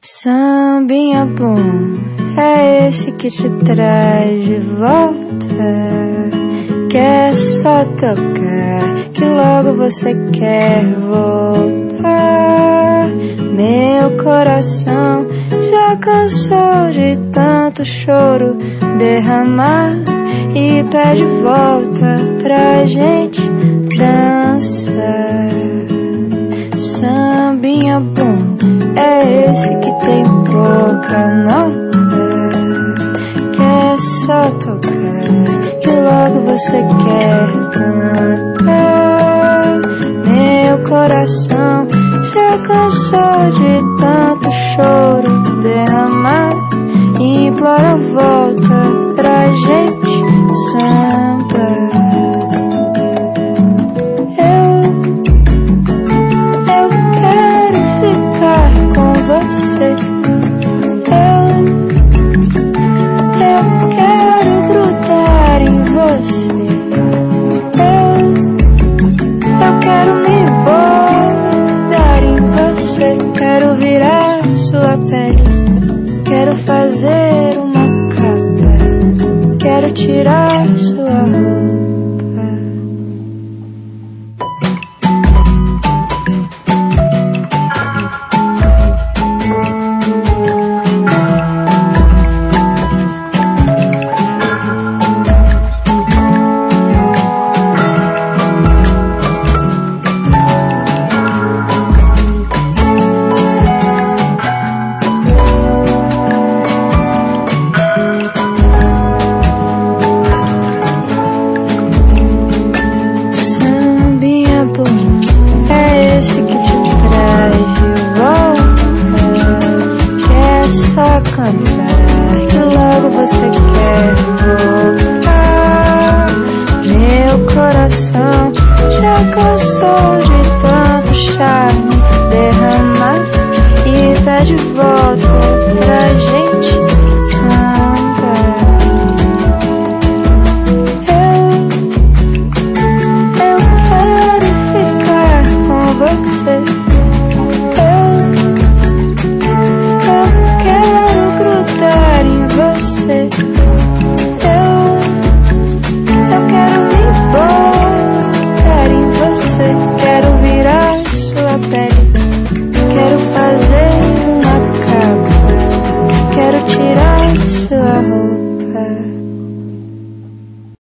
Sambinha bom, é esse que te traz de volta. Quer só tocar, que logo você quer voltar. Meu coração já cansou de tanto choro derramar e pede volta pra gente dançar. Sambinha bom, é esse que tem pouca nota. Quer só tocar, que logo você quer cantar. Meu coração já cansou de tanto choro derramar e implora volta pra gente sambar. Eu quero ficar com você. Eu quero grudar em você. Eu quero me bordar em você. Quero virar sua pele.